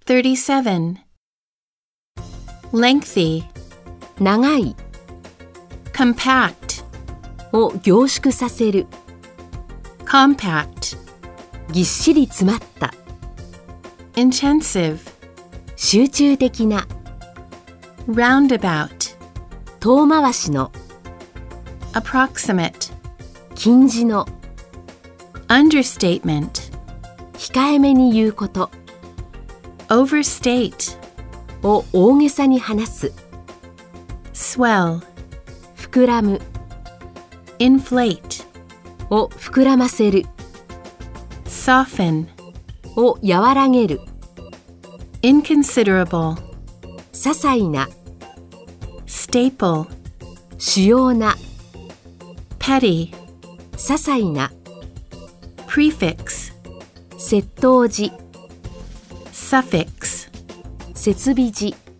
37. Lengthy, 長い compact, を凝縮させる compact, ぎっしり詰まった intensive, 集中的な roundabout, 遠回しの approximate, 近似の understatement, 控えめに言うこと overstate, を大げさに話す swell, 膨らむ inflate, を膨らませる soften, を和らげる inconsiderable, 些細な staple, 主要な petty, 些細な prefix, 接頭辞 suffix, 設備辞